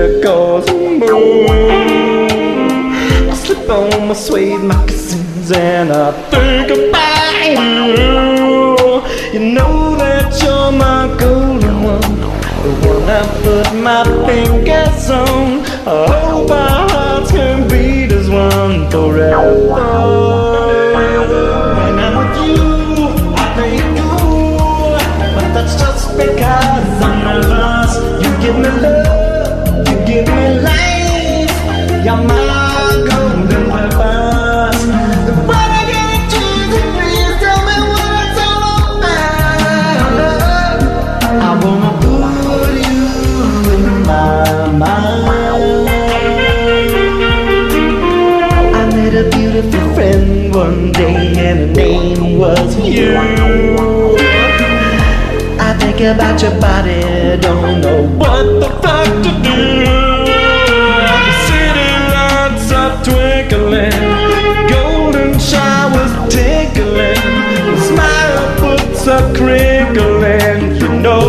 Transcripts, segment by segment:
miracles move. I slip on my suede moccasins and I think about you. You know that you're my golden one, the one I put my fingers on. I hope our hearts can beat as one forever. When I'm with you, I play it cool, but that's just because I'm nervous. You give me love, you give me life, you're my golden purpose. When I get to the please tell me what it's all about. I wanna put you in my mind. I met a beautiful friend one day and her name was you. I think about your body, don't know what the fuck to do. The city lights are twinkling, golden showers tinkling, the smile puts a crinkling, you know.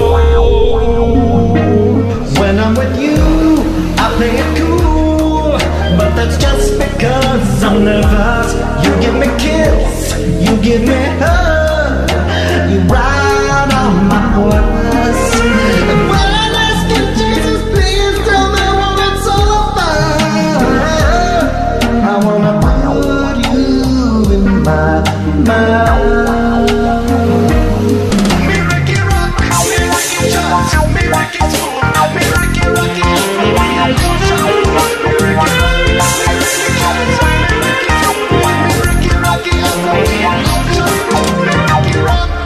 When I'm with you, I play it cool, but that's just because I'm nervous. You give me kiss, you give me hug, you ride on my horse. And when I ask you, Jesus, please tell me what it's all about. I wanna put you in my mind. Me Ricky Rock, me Ricky Jones, me Ricky Tool, me Ricky Rocky, me Ricky Jones, me Ricky Jones, me Ricky Tool, me Ricky Rocky, me Ricky Rock.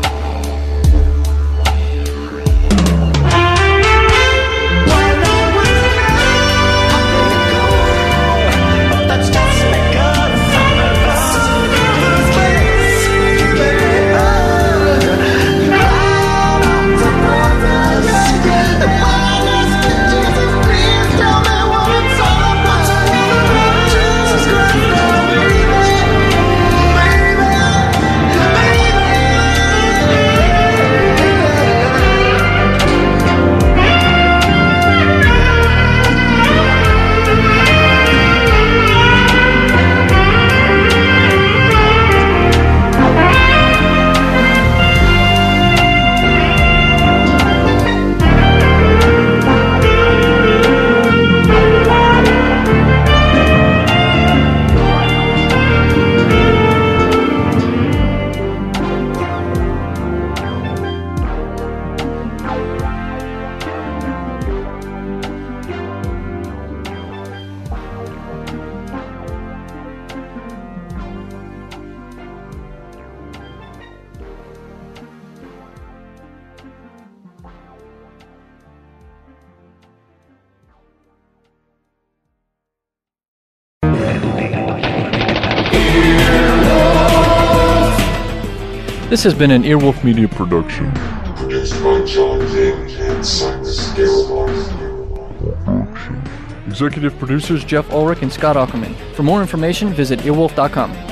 This has been an Earwolf Media production. Produced by John King and Cyrus Gilmore. Executive producers Jeff Ulrich and Scott Ackerman. For more information, visit earwolf.com.